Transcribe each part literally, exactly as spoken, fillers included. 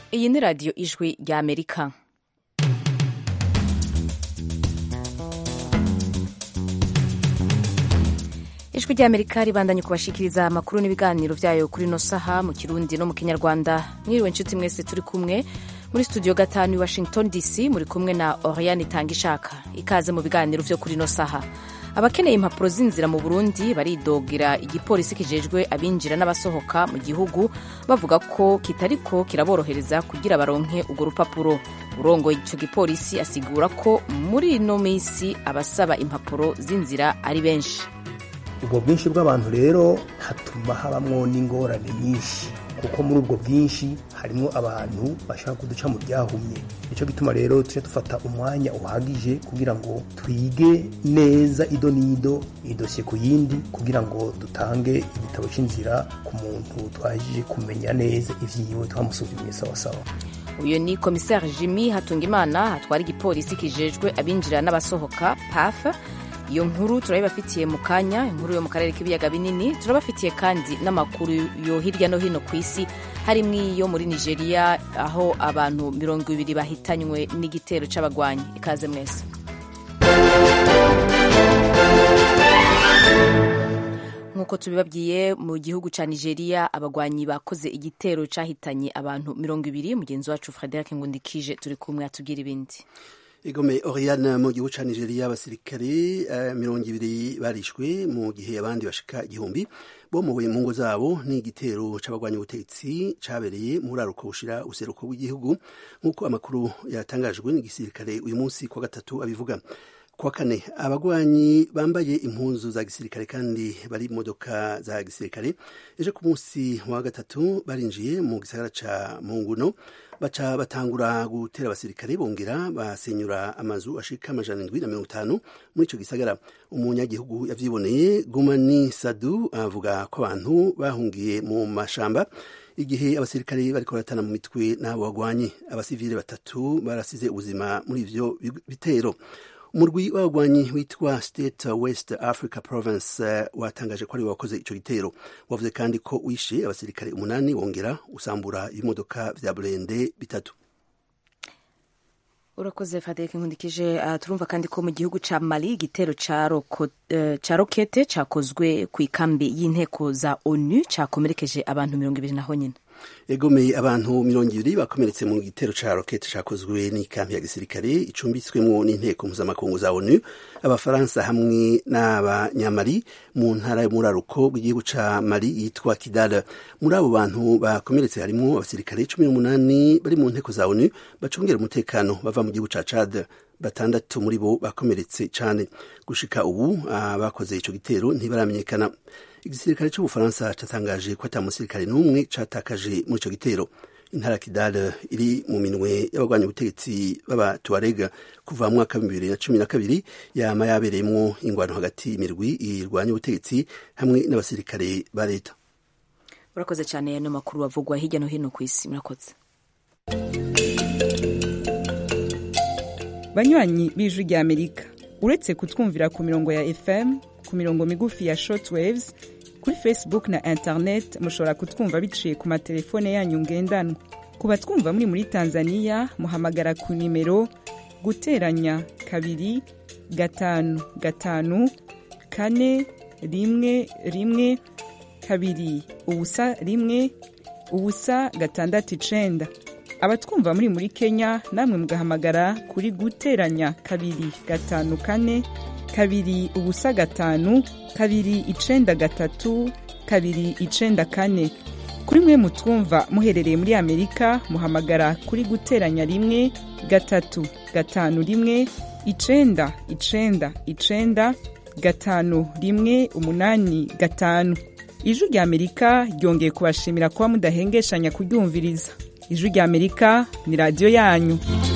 Iyi ni radiyo ijwi rya Amerika. Ijwi rya Amerika ribandanye kubashikiriza amakuru n'ibiganiro vyayo kuri no saha mu Kirundi no mu Kinyarwanda. Mwiriwe nshuti mwese turi kumwe muri studio gatanu i Washington D C, muri kumwe na Oriane Tangishaka. Ikaze mu biganiro vyo kuri no saha. Abakeneye impapuro z'inzira mu Burundi baridogira igipolisi kijejwe abinjira n'abasohoka mu gihugu, bavuga ko kitariko kiraborohereza kugira baronke urwo rupapuro. Urongoye ico gipolisi asigura ko muri ino misi abasaba impapuro z'inzira ari benshi. Ubwo bwinshi bw'abantu rero hatuma habamwo n'ingorane nyinshi, kuko muri ubwo bwinshi harimo abantu bashaka kuduca mu byahumye. Nico gituma rero tuje dufata umwanya uhagije kugira ngo twige neza ido nido idosiye ku yindi, kugira ngo dutange igitabo c'inzira ku muntu twajije kumenya neza ivyiwe, twamusuzumye sawa sawa. Uyo ni Commissaire Jimmy Hatungimana atwara igipolisi kijejwe abinjira n'abasohoka P A F. Iyo nkuru turabibafitiye mu kanya, inkuru yo mu karere k'ibiyaga binini. Turabafitiye kandi n'amakuru yo hirya no hino ku isi, harimwo iyo muri Nigeria aho abantu mirongo ibiri bahitanywe n'igitero c'abagwanyi. Ikaze mwese. Nkuko tubibabwiye, mu gihugu ca Nigeria abagwanyi bakoze igitero cahitanye abantu mirongo ibiri. Mugenzi wacu Frederic Ngundikije turi kumwe atubwira ibindi. Igome Oriane, mu gihugu ca Nigeria abasirikare uh, mirongo ibiri barishwe mu gihe abandi bashika igihumbi bomowe mu ngo zabo n'igitero c'abagwanyi ubutegetsi cabereye muri aruko bushira useruko w'igihugu, nk'uko amakuru yatangajwe n'igisirikare uyu munsi kwa gatatu abivuga. Kwa kane abagwanyi bambaye impuzu za gisirikare kandi bari mu modoka za gisirikare ejo ku munsi wa gatatu barinjiye mu gisagara ca Munguno, baca batangura gutera abasirikare bongera basenyura amazu ashika amajana indwi na mirongo itanu muri ico gisagara. Umunyagihugu yavyiboneye Gumani Sadu avuga ko abantu bahungiye mu mashamba igihe abasirikare bariko baratana mu mitwe n'abo bagwanyi. Abasivile batatu barasize ubuzima muri ivyo bitero. Umurwi w'abagwanyi witwa State West Africa Province uh, watangaje ko ari wakoze ico gitero. Wavuze kandi ko wishe abasirikare umunani wongera usambura ibimodoka vya Burende bitatu. Urakoze Fadeke Nkundikije. Uh, turumva kandi ko mu gihugu ca Mali igitero ca roko, uh, ca rokete cakozwe ku ikambi y'inteko za ONU cakomerekeje abantu mirongo ibiri naho nyene. Egomeye abantu mirongo ibiri bakomeretse mu gitero ca rokete cakozwe n'ikambi ya gisirikare icumbitswemwo n'inteko mpuzamakungu za ONU, abafaransa hamwe n'abanyamali mu ntara y'umuraruko bw'igihugu ca Mali yitwa Kidal. Muri abo bantu bakomeretse harimo abasirikare cumi n'umunani bari mu nteko za ONU bacungera umutekano bava mu gihugu ca Chad. Batandatu muri bo bakomeretse cane. Gushika ubu abakoze ico gitero ntibaramenyekana. Igisirikare c'Ubufaransa catangaje ko ata musirikare n'umwe catakaje muri ico gitero. Intara Kidal iri mu minwe y'abagwanya ubutegetsi baba Tuareg kuva mu mwaka wa bibiri na cumi na kabiri, yama yabereyemwo ingwano hagati imirwi irwanya ubutegetsi hamwe n'abasirikare ba leta. Urakoze cyane y'ano makuru avugwa hirya no hino ku isi. Murakoze. Banywanyi b'Ijwi rya Amerika, uretse kutwumvira ku mirongo ya F M, ku mirongo migufi ya shortwaves, kuri Facebook na internet mushobora kutwumva biciye ku matelefone yanyu ngendanwa. Ku batwumva muri muri Tanzania muhamagara ku nimero guteranya kabiri gatanu gatanu kane rimwe rimwe kabiri ubusa rimwe ubusa gatandatu icenda. Abatwumva muri muri Kenya namwe mugahamagara kuri guteranya kabiri gatanu kane kabiri ubusa gatanu kabiri icenda gatatu kabiri icenda kane. Kuri mwe mutwumva muherereye muri Amerika muhamagara kuri guteranya rimwe gatatu gatanu rimwe icenda icenda icenda gatanu rimwe umunani gatanu. Ijwi rya Amerika ryongeye kubashimira kuba mudahengeshanya kuryumviriza. Ijwi rya Amerika ni radio yanyu.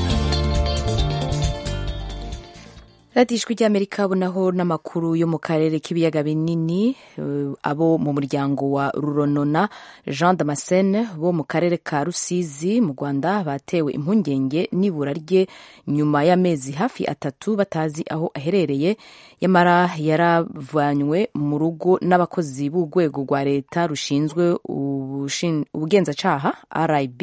Radio Ijwi rya Amerika bunaho n'amakuru yo mu karere k'ibiyaga binini. Uh, abo mu muryango wa Ruronona Jean Damascene bo mu karere ka Rusizi mu Rwanda batewe impungenge n'ibura rye nyuma y'amezi hafi atatu batazi aho aherereye, yamara yaravanywe mu rugo n'abakozi b'urwego rwa leta rushinzwe ubugenzacyaha R I B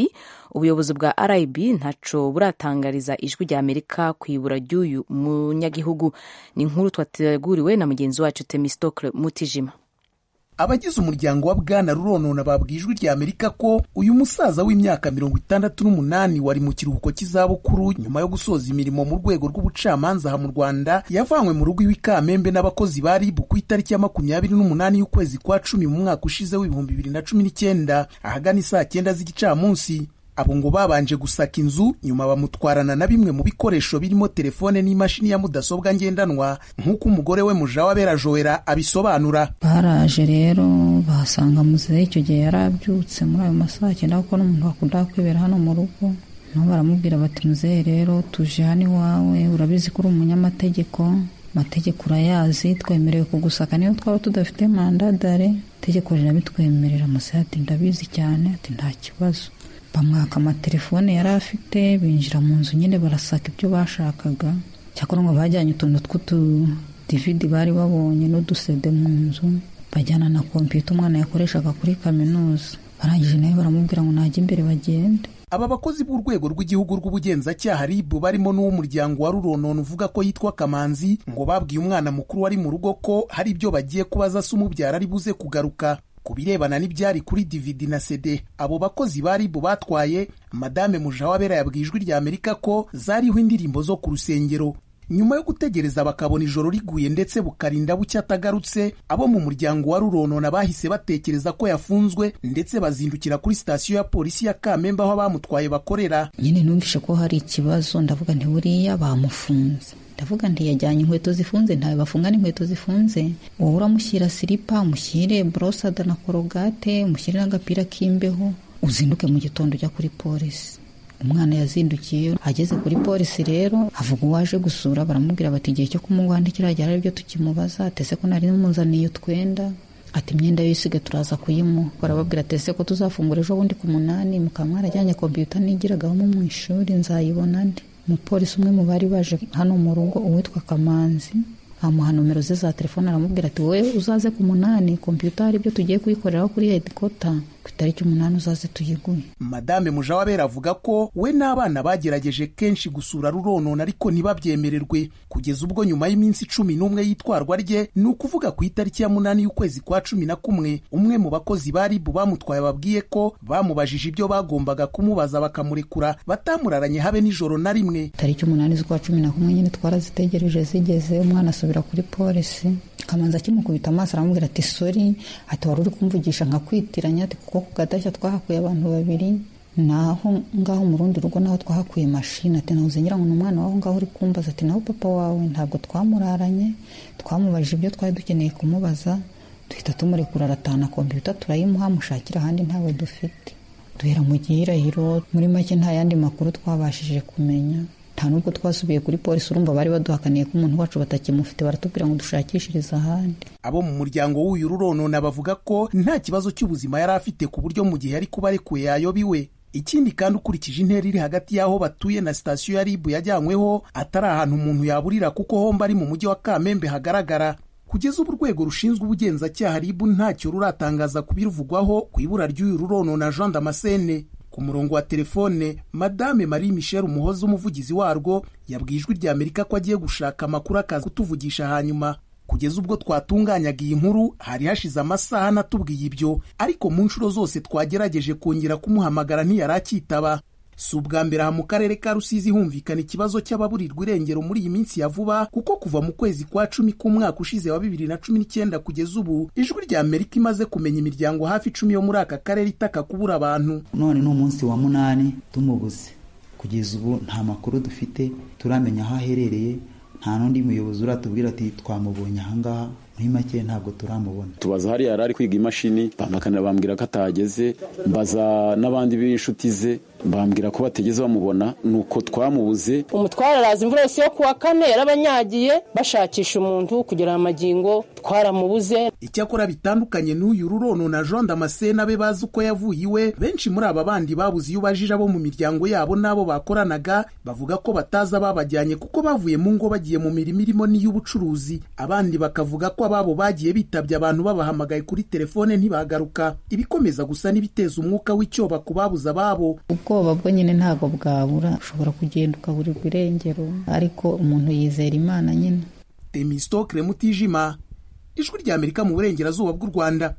ubuyobozi bwa R I B ntaco buratangariza ijwi rya Amerika ku ibura ry'uyu munyagihugu. Ni inkuru twateguriwe na mugenzi wacu Temistocle Mutijima. Abagize umuryango wa Bwana Ruronona babwiye ijwi rya Amerika ko uyu musaza w'imyaka mirongo itandatu n'umunani wari mu kiruhuko cy'izabukuru nyuma yo gusoza imirimo mu rwego rw'ubucamanza aha mu Rwanda yavanywe mu rugo iwe Kamembe n'abakozi ba R I B ku itariki ya makumyabiri n'umunani y'ukwezi kwa cumi mu mwaka ushize w'ibihumbi bibiri na cumi n'icyenda ahagana isaa cyenda z'igicamunsi. Abo ngo babanje gusaka inzu nyuma bamutwarana na bimwe mu bikoresho birimo telefone n'imashini ya mudasobwa ngendanwa nk'uko umugore we Mujawabera Joera abisobanura. Baraje rero bahasanga muzehe icyo gihe yarabyutse muri ayo masaha cyenda kuko n'umuntu wakunda kwibera hano mu rugo. Nabo baramubwira bati muzehe rero tuje hano iwawe urabizi ko uri umunyamategeko, amategeko urayazi, twemerewe kugusaka niyo twaba tudafite mandadare, itegeko rirabitwemerera. Muzehe ati ndabizi cyane, ati nta kibazo. Bamwaka amatelefone yari afite binjira mu nzu nyine barasaka ibyo bashakaga. Cyakora ngo bajyanye utuntu tw'utu D V D bari babonye n'udusede mu nzu, bajyana na kompiyuta umwana yakoreshaga kuri kaminuza. Barangije nawe baramubwira ngo najye imbere bagende. Aba bakozi b'urwego rw'igihugu rw'ubugenzacyaha R I B barimo n'uw'umuryango wa Ruronona uvuga ko yitwa Kamanzi ngo babwiye umwana mukuru wari mu rugo ko hari ibyo bagiye kubaza se umubyara ari buze kugaruka. Ku birebana n'ibyari kuri D V D na C D abo bakozi ba R I B batwaye, Madame Mujawabera yabwiye ijwi rya Amerika ko zariho indirimbo zo ku rusengero. Nyuma yo gutegereza bakabona ijoro riguye ndetse bukarinda bucya atagarutse, abo mu muryango wa Ruronona bahise batekereza ko yafunzwe ndetse bazindukira kuri sitasiyo ya polisi ya Kamembe aho bamutwaye bakorera. Nyine numvishe ko hari ikibazo, ndavuga nti buriya bamufunze. Ndavuga nti yajyanye inkweto zifunze, ntawe bafunga n'inkweto zifunze. Wowe uramushyira silipa, umushyire brosada na korogate, umushyire n'agapira k'imbeho, uzinduke mu gitondo ujya kuri polisi. Umwana yazindukiye, ageze kuri polisi rero avuga uwaje gusura, baramubwira bati igihe cyo kumugwandikira cyari byo tukimubaza, atese ko nari numuzaniye utwenda, ati imyenda yisiga turaza kuyimuha. Barababwira atese ko tuzafungura ejo bundi ku munani, mukamwara ajyanye kompiyuta nigiragaho mu ishuri nzayibona ndi. Umupolisi umwe mu bari baje hano mu rugo uwitwa Kamanzi amuha nomero ze za telefone, aramubwira ati wowe uzaze ku munani, kompiyuta hari ibyo tugiye kuyikoreraho kuri headquarter ku itariki umunani uzaze tuyiguye. Madame Mujawabera avuga ko we n'abana bagerageje kenshi gusura Ruronona ariko ntibabyemererwe kugeza ubwo nyuma y'iminsi cumi n'umwe yitwarwa rye, ni ukuvuga ku itariki ya munani y'ukwezi kwa cumi na kumwe, umwe mu bakozi ba R I B bamutwaye babwiye ko bamubajije ibyo bagombaga kumubaza bakamurekura, batamuraranye habe n'ijoro na rimwe. Tariki umunani z'ukwa cumi na kumwe nyine twarazitegereje zigeze, umwana asubira kuri polisi. Kamanzi akimukubita amaso aramubwira ati sorry, ati wari uri kumvugisha nkakwitiranya, ati kuko ku Gadashya twahakuye abantu babiri, naho ngaho mu rundi rugo naho twahakuye mashini, ati nahuze ngira ngo n'umwana waho ngaho uri kumbaza, ati naho papa wawe ntabwo twamuraranye, twamubajije ibyo twari dukeneye kumubaza, duhita tumurekura aratana kompiyuta turayimuha, mushakira ahandi ntawe dufite. Duhera mu gihirahiro, muri make nta yandi makuru twabashije kumenya. Nta nubwo twasubiye kuri polisi, urumva bari baduhakaniye ko umuntu wacu batakimufite, baratubwira ngo dushakishirize ahandi. Abo mu muryango w'uyu Ruronona bavuga ko nta kibazo cy'ubuzima yari afite ku buryo mu gihe ari kuba arekuye yayobiwe. Ikindi kandi ukurikije intera iri hagati y'aho batuye na sitasiyo ya R I B yajyanyweho atari ahantu umuntu yaburira kuko homba ari mu mujyi wa Kamembe hagaragara. Kugeza ubu urwego rushinzwe ubugenzacyaha R I B ntacyo ruratangaza kubiruvugwaho ku ibura ry'uyu Ruronona Jean Damascene. Ku murongo wa telefone, Madame Marie Michel Umuhoza umuvugizi warwo yabwiye ijwi rya Amerika ko agiye gushaka amakuru akaza kutuvugisha hanyuma. Kugeza ubwo twatunganyaga iyi nkuru hari hashize amasaha natubwiye ibyo, ariko mu nshuro zose twagerageje kongera kumuhamagara ntiyaracyitaba. Si ubwa mbere aha mu karere ka Rusizi humvikana ikibazo cy'ababurirwa irengero muri iyi minsi ya vuba, kuko kuva mu kwezi kwa cumi k'umwaka ushize wa bibiri na cumi n'icyenda kugeza ubu ijwi rya Amerika imaze kumenya imiryango hafi icumi yo muri aka karere itaka kubura abantu. None ni umunsi wa munani tumubuze, kugeza ubu nta makuru dufite, turamenya aho aherereye, nta n'undi muyobozi uratubwira ati twamubonye ahangaha. Muri make ntabwo turamubona. Tubaza hari yari ari kwiga imashini, bamakanira bambwira ko atageze, mbaza n'abandi b'inshuti ze bambwira ko bategeze bamubona, nuko twamubuze. Umutwara araza imvura yose yo kuwa kane yarabanyagiye bashakisha umuntu kugira amagingo twaramubuze. Icyakora bitandukanye n'uyu Ruronona Jean Damascene abe bazi uko yavuye iwe, benshi muri aba bandi babuze iyo ubajije abo mu miryango yabo n'abo bakoranaga bavuga ko bataza babajyanye kuko bavuye mu ngo bagiye mu mirimo irimo n'iy'ubucuruzi. Abandi bakavuga ko ababo bagiye bitabye abantu babahamagaye kuri telefone ntibagaruka, ibikomeza gusa n'ibiteza umwuka w'icyoba ku babuze ababo. Ubwo ubwoba bwo nyine ntabwo bwabura, ushobora kugenda ukaburirwa irengero, ariko umuntu yizera Imana nyine. Temistokle Mutijima, Ijwi rya Amerika mu burengerazuba bw'u Rwanda.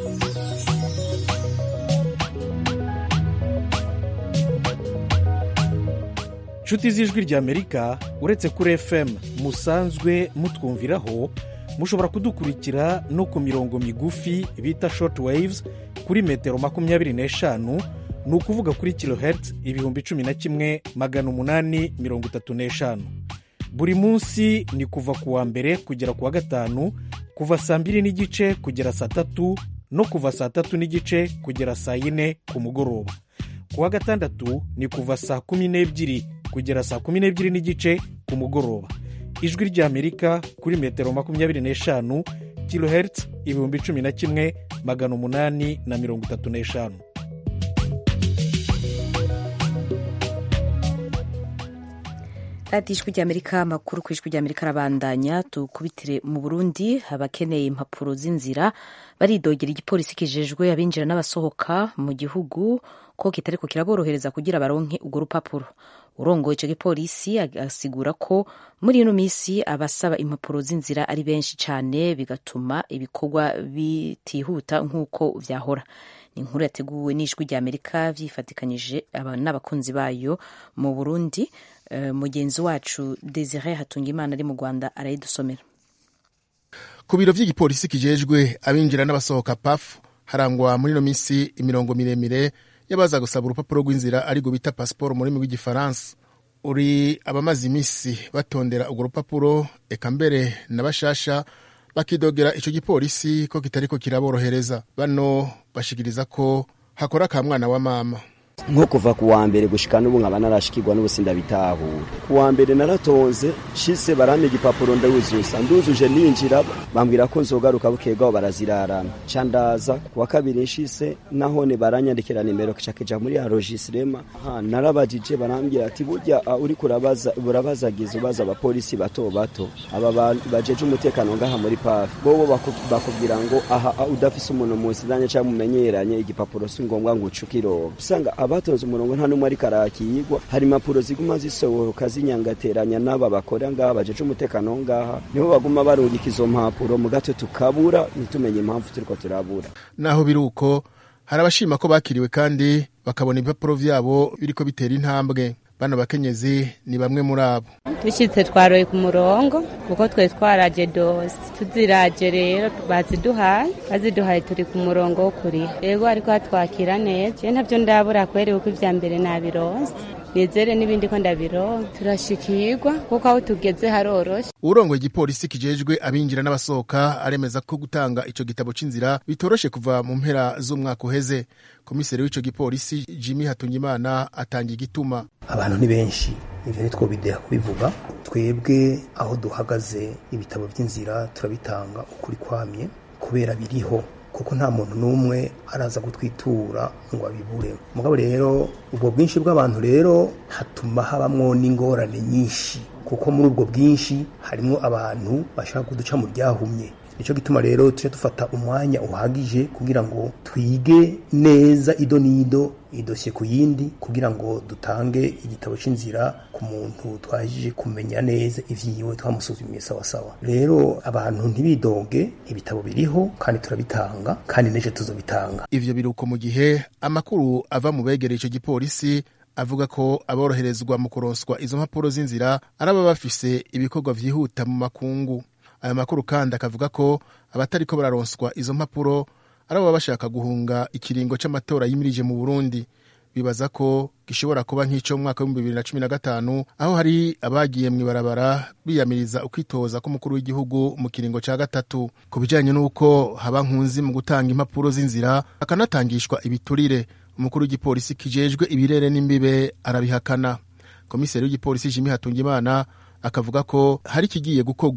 Nshuti z'Ijwi rya Amerika, uretse kuri F M musanzwe mutwumviraho, mushobora kudukurikira no ku mirongo migufi bita short waves kuri metero makumyabiri n'eshanu, ni ukuvuga kuri kilohertz ibihumbi cumi na kimwe magana umunani mirongo itatu n'eshanu. Buri munsi ni kuva ku wa mbere kugera ku wa gatanu, kuva saa mbiri n'igice kugera saa tatu no kuva saa tatu n'igice kugera saa yine ku mugoroba. Ku wa gatandatu ni kuva saa kumi n'ebyiri kugera saa kumi n'ebyiri n'igice ku mugoroba. Ijwi rya Amerika kuri metero makumyabiri n'eshanu, kilohertz ibihumbi cumi na kimwe magana umunani na mirongo itatu n'eshanu. Ati Ijwi rya Amerika, amakuru ku Ijwi rya Amerika arabandanya. Tukubitire mu Burundi, abakeneye impapuro z'inzira baridogera igipolisi kijejwe abinjira n'abasohoka mu gihugu ko kitariko kiraborohereza kugira baronke urwo rupapuro. Urongoye ico gipolisi asigura ko muri ino misi abasaba impapuro z'inzira ari benshi cyane, bigatuma ibikorwa bitihuta nk'uko vyahora. Ni inkuru yateguwe n'Ijwi rya Amerika vyifatikanyije n'abakunzi bayo mu Burundi. Uh, mugenzi wacu Desire Hatungimana ari mu Rwanda arayidusomera. Ku biro vy'igipolisi kijejwe abinjira n'abasohoka P A F harangwa muri no misi imirongo miremire yabaza gusaba urupapuro rw'inzira ari go bita passport muri mu Gifaransa. Uri abamazi imisi batondera urwo rupapuro, eka mbere n'abashasha bakidogera ico gipolisi ko kitariko kiraborohereza. Bano bashikiriza ko hakora ka mwana wa mama. Nko kuva ku wa mbere gushika n'ubu nkaba narashikirwa n'ubusinda bitahura. Ku wa mbere naratonze shise barame igipapuro ndawuzuza, nduzuje ninjira bambwira ko nzogaruka bukegwa barazirarana. Candaza ku wa kabiri shise nahone baranyandikira nimero kicakeja muri enregistrement. Ha narabajije barambwira ati burya uh, uri kurabaza burabazagiza baza abapolisi bato bato aba bajeje umutekano ngaha muri P A F. Bobo bakubwira ngo aha uh, udafise umuntu musiranye cyangwa mumenyeranye igipapuro si ngombwa ngo ucukiro. Usanga abatonze umurongo nta numwe ari karakiyigwa, hari impapuro ziguma zisohoka zinyangateranya n'aba bakora ngaha bajeje umutekano ngaha, niho baguma barungika izo mpapuro mu gato tukabura nitumenye impamvu turiko turabura. Naho biruko hari abashima ko bakiriwe kandi bakabona ibipapuro vyabo biriko bitera intambwe. Bano bakenyezi ni bamwe muri abo. Dushitse twaroye ku murongo kuko twe twaraje dose tuziraje rero baziduhaye baziduhaye turi ku murongo wo kuri yego ariko atwakira neza ntavyo ndabura kwere uko ivya mbere nabironse nizere n'ibindi ko ndabironka turashikirwa kuko aho tugeze haroroshe. Urongoye igipolisi kijejwe abinjira n'abasohoka aremeza ko gutanga ico gitabo c'inzira bitoroshe kuva mu mpera z'umwaka uheze. Komiseri w'ico gipolisi Jimmy Hatungimana atangiye igituma. Abantu ni benshi, ivyo nitwo bideha kubivuga. Twebwe aho duhagaze ibitabo vy'inzira turabitanga ukuri kwamye kubera biriho, kuko nta muntu numwe araza gutwitura ngo abibure. Mugabo rero ubwo bwinshi bw'abantu rero hatuma habamwo n'ingorane nyinshi, kuko muri ubwo bwinshi harimo abantu bashaka kuduca mu ryahumye. Nico gituma rero tuje dufata umwanya uhagije kugira ngo twige neza ido nido idosye ku yindi kugira ngo dutange igitabo c'inzira ku muntu twajije kumenya neza ivyiwe twamusuzumye sawa sawa. Rero abantu ntibidoge, ibitabo biriho kandi turabitanga kandi neje tuzobitanga. Ivyo biruko mu gihe amakuru ava mu begereye ico gipolisi avuga ko aboroherezwa mu kuronswa izo mpapuro z'inzira araba bafise ibikorwa vyihuta mu makungu. Aya makuru kandi akavuga ko abatariko bararonswa izo mpapuro arabo bashaka guhunga ikiringo c'amatora yimirije mu Burundi. Bibaza ko gishobora kuba nk'ico mu mwaka wa bibiri na cumi na gatanu aho hari abagiye mwibarabara biyamiriza ukwitoza ko mukuru w'igihugu mu kiringo ca gatatu. Ku bijanye n'uko haba nkunzi mu gutanga impapuro z'inzira akanatangishwa ibiturire, umukuru w'igipolisi kijejwe ibirere n'imbibe arabihakana. Komiseri w'igipolisi Jimmy Hatungimana akavuga ko hari kigiye gukorwa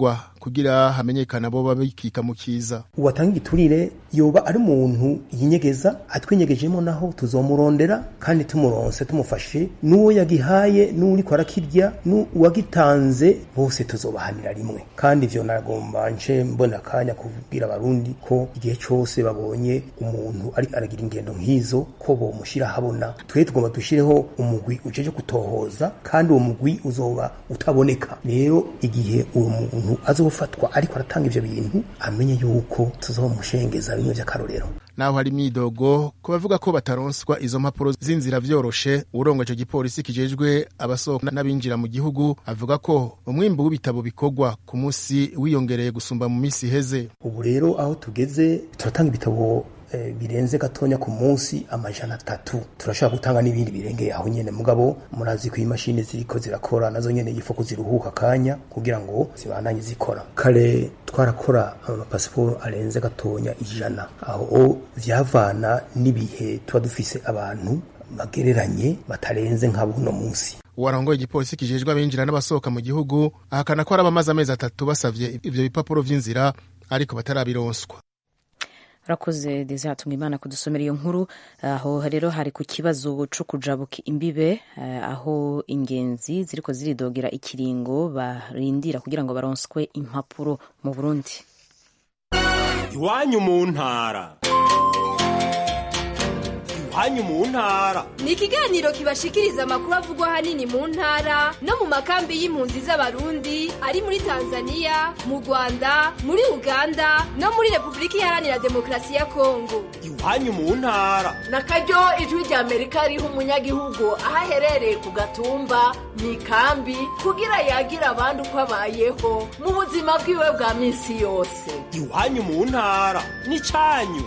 kugira hamenyekana bo babikika mu kiza. Uwatanga igiturire yoba ari umuntu yinyegeza, atwinyegejemo naho tuzomurondera kandi tumuronse tumufashe, n'uwo yagihaye n'uri ko arakirya n'uwagitanze bose tuzobahanira rimwe. Kandi ivyo nagomba nce mbona kanya kubwira abarundi ko igihe cyose babonye umuntu ari aragira ingendo nk'izo ko bo mushira habona. Twe tugomba dushireho umugwi ujeje kutohoza kandi uwo mugwi uzoba utaboneka. Rero igihe uwo muntu azofatwa ariko aratanga ivyo bintu amenye yuko tuzomushengeza bimwe vy'akarorero. Naho hari midogo ko bavuga ko bataronswa izo mpapuro z'inzira vyoroshe, urongo ico gipolisi kijejwe abasohoka n'abinjira mu gihugu avuga ko umwimbu w'ibitabo bikorwa ku munsi wiyongereye gusumba mu misi heze. Ubu rero aho tugeze turatanga ibitabo E, birenze gatonya ku munsi amajana atatu. Turashaka gutanga n'ibindi birengeye aho nyene, mugabo murazi ko imashini ziriko zirakora nazo nyene yifo kuziruhuka kanya kugira ngo zibandanye zikora. Kare twarakora amapasiporo arenze gatonya ijana, aho vyavana n'ibihe tuba dufise abantu bagereranye batarenze nka buno munsi. Uwarongoye igipolisi kijejwe abinjira n'abasohoka mu gihugu ahakana ko arabamaze amezi atatu basavye ivyo bipapuro vy'inzira ariko batarabironswa. Rakoze Desire Tungimana kudusomera iyo nkuru. Aho rero hari ku kibazo cyo kujabuka imbibe, aho ingenzi ziriko ziridogera ikiringo barindira kugira ngo baronswe impapuro mu Burundi. Iwanyu mu ntara. Iwanyu mu ntara ni ikiganiro kibashikiriza amakuru avugwa hanini mu ntara no mu makambi y'impunzi z'abarundi ari muri Tanzania, mu Rwanda, muri Uganda no muri Republika Iharanira Demokarasi ya Kongo. Iwanyu mu ntara nakaryo ijwi rya Amerika riha umunyagihugu aho aherereye ku gatumba mu ikambi kugira yagira abandi uko abayeho mu buzima bwiwe bwa minsi yose. Iwanyu mu ntara ni canyu.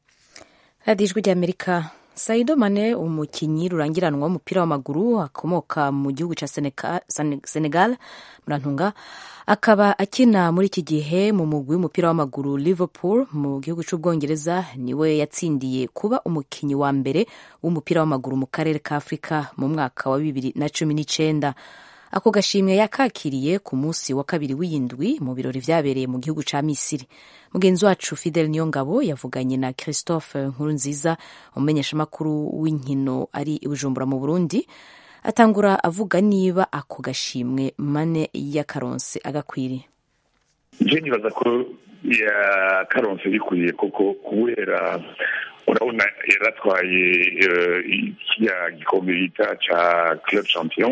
Ijwi rya Amerika. Sadio Mane, umukinyi rurangiranwa w'umupira w'amaguru akomoka mu gihugu ca Senegal murantunga, akaba akina muri iki gihe mu mugwi w'umupira w'amaguru Liverpool mu gihugu c'Ubwongereza, niwe yatsindiye kuba umukinyi wa mbere w'umupira w'amaguru mu karere ka Afrika mu mwaka wa bibiri na cumi n'icenda. Ako gashimwe yakakiriye ku munsi wa kabiri w'indwi mu birori vyabereye mu gihugu ca Misiri. Mugenzi wacu Fidel Niyongabo yavuganye na Christophe Nkurunziza, umumenyesha makuru w'inkino ari i Bujumbura mu Burundi, atangura avuga niba ako gashimwe Mane yakaronse agakwiriye. Je nibaza ko ya karonse bikwiye koko kubera urabona yaratwaye ikiya gikombe bita ca Club Champion,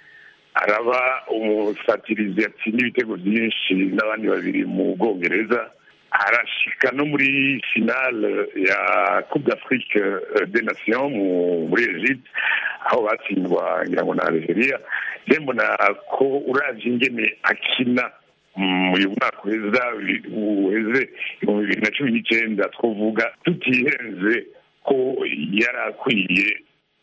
araba umusatirizi yatsinda ibitego byinshi n'abandi babiri mu Bwongereza, arashika no muri finale ya Coupe d'Afrique des Nations muri Egypte aho batsindwa ngira ngo na Algeria. Mbona ko uravye ingene akina uyu mwaka uheza uheze mu bibiri na cumi n'icenda twovuga tutihenze ko yarakwiye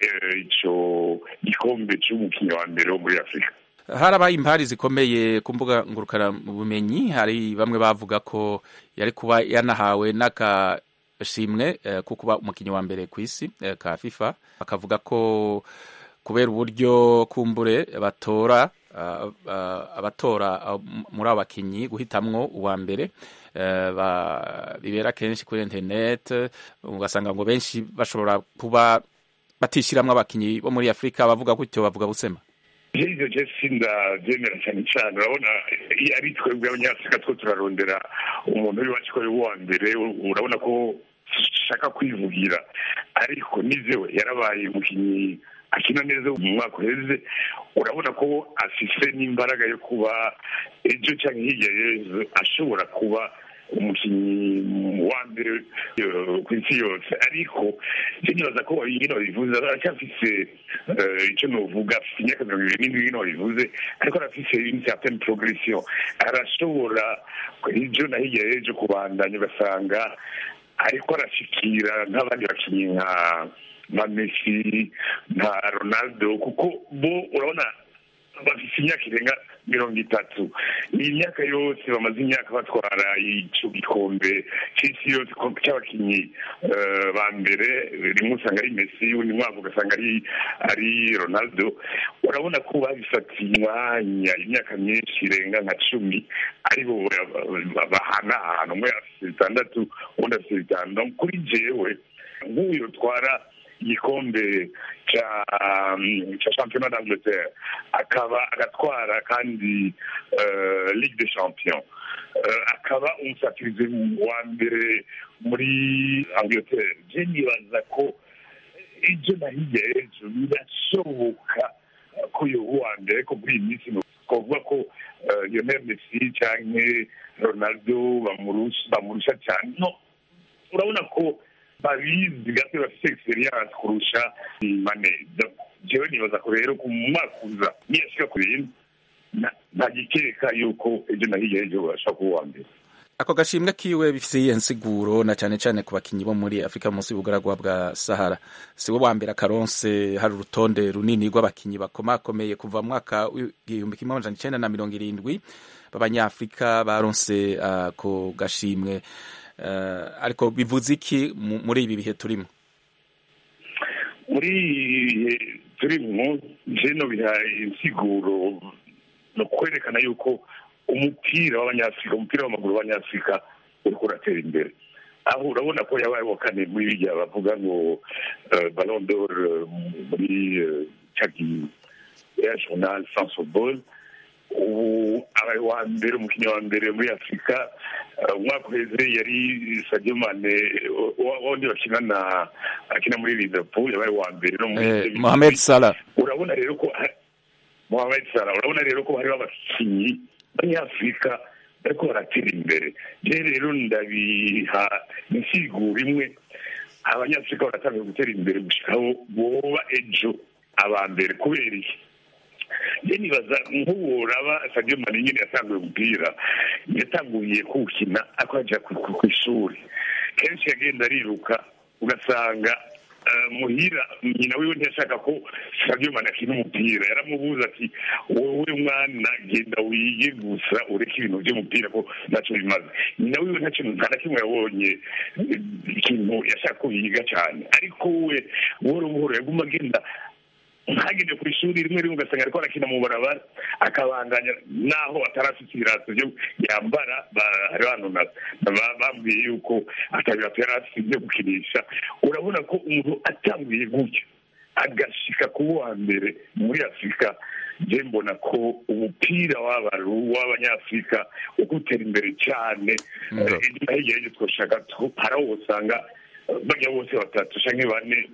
ico gikombe c'umukinyi wa mbere wo muri Afrika. Harabaye impari zikomeye ku mbuga ngurukana bumenyi, hari bamwe bavuga ko yari kuba yanahawe n'akashimwe eh, ko kuba umukinyi wa mbere ku isi eh, ka FIFA, bakavuga ko kubera uburyo kumbure batora uh, uh, abatora uh, muri abakinyi guhitamwo uwa mbere uh, bibera kenshi kuri internet, ugasanga ngo benshi bashobora kuba batishiramwe abakinyi bo muri Afrika, bavuga gutyo bavuga busema. Hivyo je sinda vyemera cyane cyane, urabona ari twebwe abanyafrika two turarondera umuntu uri wacu ko wa mbere, urabona ko shaka kwivugira, ariko nivyo yarabaye umukinyi akina neza mu mwaka uheze, urabona ko afise n'imbaraga yo kuba ejo cyangwa hirya y'ejo ashobora kuba umukinyi wa mbere ku isi yose. Ariko nibaza ko nyine babivuze aracyafise icyo novuga, afite imyaka mirongo ibiri n'indwi nyine babivuze, ariko arafise une certaine progression, arashobora ejo na hirya y'ejo kubandanya ugasanga ariko arashikira nk'abandi bakinyi nka nka Messi nka Ronaldo, kuko bo urabona bafite imyaka irenga mirongo itatu. iyi myaka yose bamaze imyaka batwara ico gikombe c'isi yose c'abakinyi ba mbere, rimwe usanga ari Messi, undi mwaka ugasanga ari ari Ronaldo. urabona ko babifatiye umwanya imyaka myinshi irenga nka cumi, aribo bahana ahantu, umwe afite bitandatu undi afite bitanu. kuri jewe nk'uyu utwara igikombe cha cha championnat d'Angleterre akaba agatwara kandi uh, Ligue des Champions, uh, akaba umusatirizi wa mbere muri Angleterre. je nibaza ko ibyo nahiye ejo birashoboka ko yoba uwa mbere, ko muri iyi minsi twavuga ko uh, Lionel Messi canke Ronaldo bamurusha bamurusha cyane. no urabona ko babizi gato, bafite experience kurusha Mane. jewe nibaza ko rero ku mwaka uza niyashika ku bintu ntagikeka yuko ejo nahiye ejo bashaka kuba uwa mbere. ako gashimwe kiwe bifise iyihe nsiguro, na cane cane ku bakinyi bo muri Afrika munsi y'ubugaragwa bwa Sahara? si we wa mbere akaronse, hari urutonde runini rw'abakinyi bakomakomeye kuva mu mwaka w'igihumbi kimwe amajana icenda na mirongo irindwi b'abanyafrika baronse ako uh, gashimwe. Uh, ariko bivuze iki muri ibi bihe turimo? muri ibihe turimo jeno bihaye insiguro no kwerekana yuko umupira w'abanyafrika, umupira w'amaguru w'abanyafrika uriko uratera imbere. aho urabona ko yabaye wa kane muri bijya bavuga ngo uh, Ballon d'Or uh, muri cagi uh, ya journal France Football. ubu abaye wa mbere, umukinnyi wa mbere muri Afurika. umwaka uheze yari Sadio Mane, wundi bakina na akina muri Liverpool, yabaye wa mbere. no muri Mohamed Salah. urabona rero ko Mohamed Salah urabona rero ko hari abakinnyi b'Afurika bariko baratera imbere. je rero ndabiha insiguro imwe, abanyafurika baratangiye gutera imbere gushikaho boba ejo aba mbere. kubera iki? je nibaza nk'uworaba Sadio Mane nyine yatanguye umupira, yatanguye kuwukina akaja ku ishuri, kenshi yagenda ariruka, ugasanga muhira nyina wiwe ntiyashaka ko Sadio Mane akina umupira. yaramubuza ati wowe mwana genda wige gusa ureke ibintu by'umupira ko ntacyo bimaze. nyina wiwe ntacyo nta na kimwe yabonye ikintu yashaka ko yiga cyane, ariko we buhoro buhoro yaguma agenda ntagende ku ishuri, rimwe rimwe ugasanga ariko arakina mu barabara, akabandanya naho atarafite ibirato byo yambara. hari abantu bambwiye yuko atabirato yari afite byo gukinisha. urabona ko umuntu atanguye gutyo agashika kuba uwa mbere muri Afurika, je mbona ko umupira w'abaru w'abanyafurika ugutera imbere cyane. hirya y'ibyo twoshaka hari aho usanga bajya bose batatu canke bane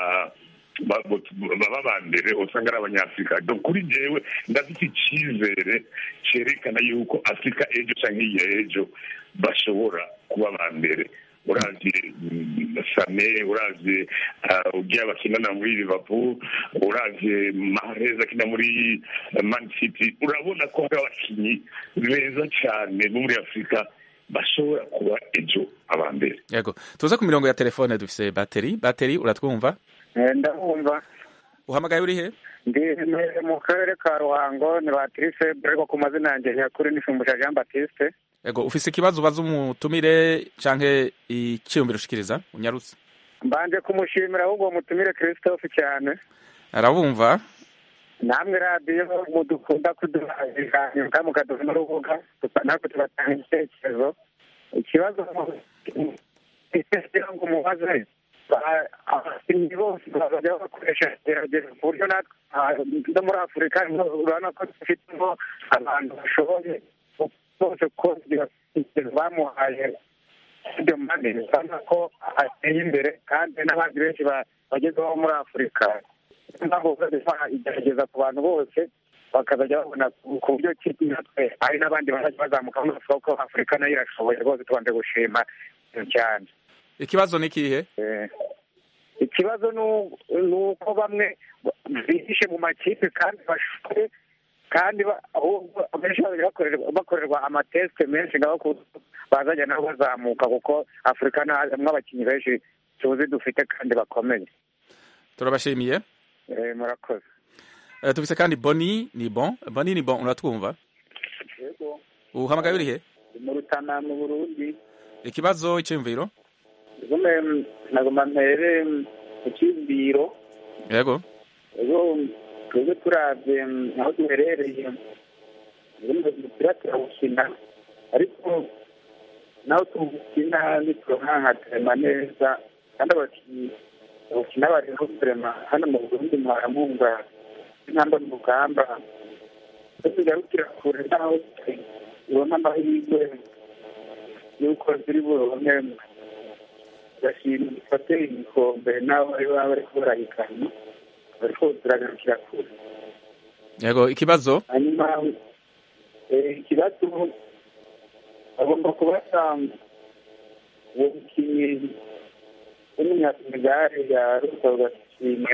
baba ba mbere usanga ari abanyafurika. kuri jewe ndafite icyizere cyerekana yuko Afurika ejo canke iya ejo bashobora kuba ba mbere. uravye Sane, uravye ugiye bakinana muri Liverpool, uravye Mahrez akina muri Man City, urabona ko hari abakinyi beza cyane bo muri Afurika bashobora kuba ejo aba mbere. Yego, tuza ku mirongo ya telefone dufise bateri. Bateri, uratwumva? ndabumva. uhamagaye uri he? ndi mu karere ka Ruhango, ni Patrice Brego ku mazina yanjye yakuri nishumbusha Jean Baptiste. Yego, ufise ikibazo ubaza umutumire canke icyumviro ushikiriza unyarutse? mbanje kumushimira ahubwo mutumire Christophe cyane. arabumva. namwe radiyo mudukunda kuduha ibiganiro kandi mukaduha n'urubuga natwe tugatanga ibitekerezo. ikibazo ngo mubaze abakinnyi bose bazajya bakoresha gerageza ku buryo natwe no muri Afurika urabona ko dufitemo abantu bashoboye bose ko bamuhaye Sadio Mane, urabona ko ateye imbere kandi n'abandi benshi bagezeho muri Afurika. ntabwo igerageza ku bantu bose bakazajya babona ku buryo natwe hari n'abandi bazajya bazamuka muri Afurika, ko Afurika nayo irashoboye rwose. tubanje gushima cyane. ikibazo ni ikihe? ikibazo ni uko bamwe bihishe mu makipe kandi bashoboye, kandi benshi bakorerwa amatesite menshi ngaho bazajya nabo bazamuka, kuko Afurika ntamwe abakinnyi benshi tuzi dufite kandi bakomeye. turabashimiye. murakoze. Uh, tufise kandi Boni ni bon Boni ni bon uratwumva yego uhamagaye uri he mu Rutana mu Burundi ikibazo iciyumviro gume nagomba mpere mu cyumviro yego yego twebwe turavye aho duherereye umupira turawukina ariko naho tuwukina ntituronka turema neza kandi abakinnyi bawukina bariho turema hano mu Burundi mwaramunga intamba mu rugamba tugarukira kure naho ubona amahirwe y'uko ziri buronke gashimwe dufate ibikombe n'abo bari baba bariko barayikana bariko turagarukira kure yego ikibazo hanyuma ikibazo agomba kubaza uwo mukinnyi w'umunyasenegale yarusaba gashimwe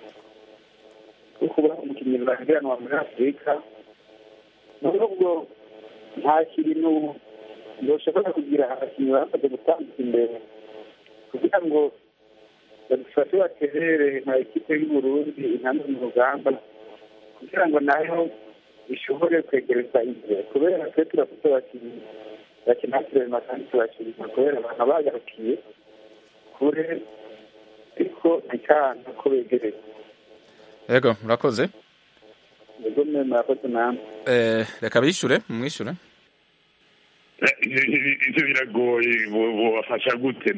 ko kuba umukinnyi bahiganwa muri afurika nubwo nta kintu bashobora kugira abakinnyi bamaze gutambika imbere kugira ngo badufashe baterere nka ekipe y'uburundi intambwe mu rugamba kugira ngo nayo bishobore kwegereza imbere kubera twe turafite abakinnyi bakina turema kandi tubashima kubera abantu bagarukiye kure ariko ntikanga ko begereye yego murakoze yego mwe murakoze namwe eh reka bishure mwishure ivyo biragoye bobafasha gute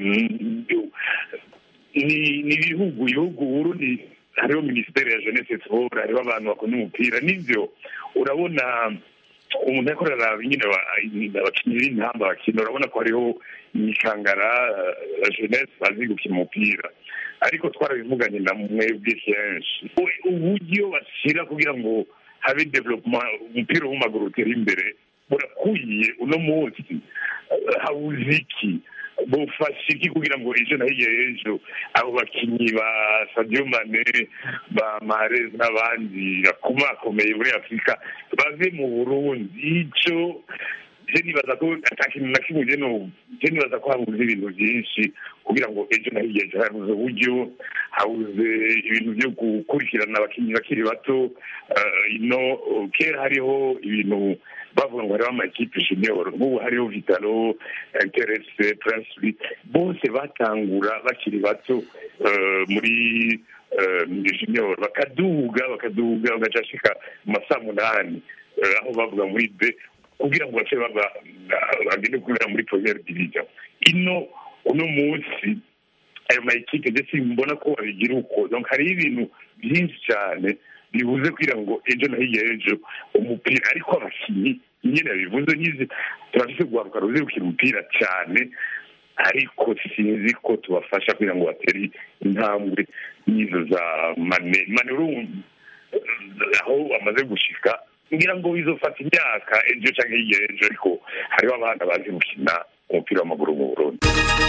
ni ibihugu ibihugu Burundi hariho minisiteri ya jeunesse sport hariho abantu bakunda umupira nivyo urabona umuntu yakorera nyine abakinnyi b'intamba bakina urabona ko hariho imikangara jeunesse bazi gukina umupira ariko twarabivuganye na mwebwe kenshi uburyo bashyira kugira ngo habe development umupira w'amaguru utera imbere burakwiye uno munsi habuze iki bufasha iki kugira ngo ejo na hirya y'ejo abo bakinnyi ba Sadio Mane ba Mahrez n'abandi bakomakomeye muri Afurika bave mu Burundi ico je nibaza ko atakintu na kimwe je no je nibaza ko habuze ibintu byinshi kugira ngo ejo na hirya y'ejo habuze uburyo habuze ibintu byo gukurikirana abakinnyi bakiri bato ino kera hariho ibintu bavuga ngo hariho amakipe junior nk'ubu hariho Vitalo Interesse Prince bose batangura bakiri bato muri junior bakaduga bakaduga bagashika mu masaa munani aho bavuga muri B kugira ngo bace bagende kubera muri première division ino uno munsi ayo makipe ndetse mbona ko babigira uko donc hari ibintu byinshi cyane bibuze kugira ngo ejo na hirya y'ejo umupira ariko abakinnyi nyine bivuze nyize turafite guharuka ruzi gukina umupira cyane ariko sinzi ko tubafasha kugira ngo batere intambwe n'izo za mane mane aho amaze gushika ngira ngo bizofata imyaka ejo cyangwa hirya y'ejo ariko hariho abana bazi gukina umupira w'amaguru mu Burundi.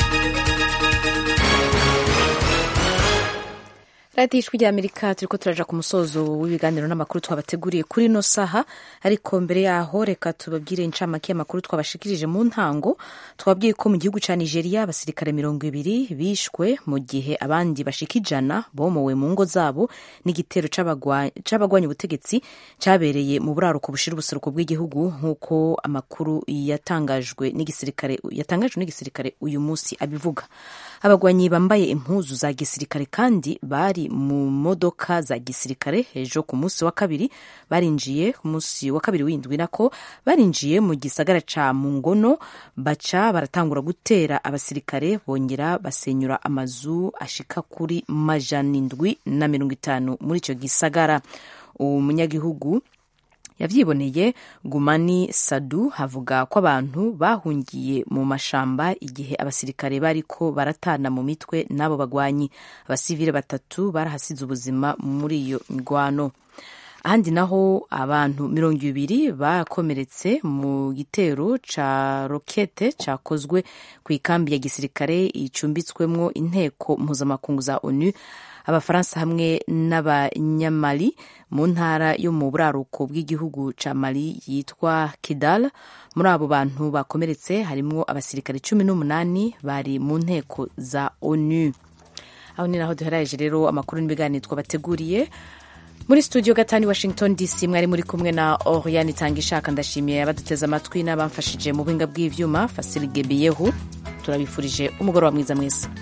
radiyo ijwi ry'amerika turiko turaja ku musozo w'ibiganiro n'amakuru twabateguriye kuri ino saha ariko mbere yaho reka tubabwire incamake y'amakuru twabashikirije mu ntango twabwiye ko mu gihugu ca Nigeria abasirikare mirongo ibiri bishwe mu gihe abandi bashika ijana bomowe mu ngo zabo n'igitero c'abagwanya ubutegetsi cabereye mu buraruko bushira ubuseruko bw'igihugu nk'uko amakuru yatangajwe n'igisirikare yatangajwe n'igisirikare uyu munsi abivuga. Abagwanyi bambaye impuzu za gisirikare kandi bari mu modoka za gisirikare ejo ku munsi wa kabiri barinjiye ku munsi wa kabiri w'indwi nako barinjiye mu gisagara ca Mungono baca baratangura gutera abasirikare bongera basenyura amazu ashika kuri majana indwi na mirongo itanu muri ico gisagara. Umunyagihugu yavyiboneye Gumani Sadu havuga ko abantu bahungiye mu mashamba igihe abasirikare bariko baratana mu mitwe n'abo bagwanyi. Abasivile batatu barahasize ubuzima muri iyo mirwano. Ahandi naho abantu mirongo ibiri bakomeretse mu gitero ca rokete cakozwe ku ikambi ya gisirikare icumbitswemwo inteko mpuzamakungu za ONU Abafaransa hamwe n'Abanyamali mu ntara yo mu buraruko bw'igihugu ca Mali yitwa Kidal. Muri abo bantu bakomeretse harimwo abasirikare cumi n'umunani bari mu nteko za ONU. Aho ni naho duheraje rero amakuru n'ibiganiro twabateguriye. muri studio gatanu Washington D C mwari muri kumwe na Oriane Tangishaka. Ndashimiye abaduteze amatwi n'abamfashije mu buhinga bw'ivyuma Fasil Gebiyehu. Turabifurije umugoroba mwiza mwese.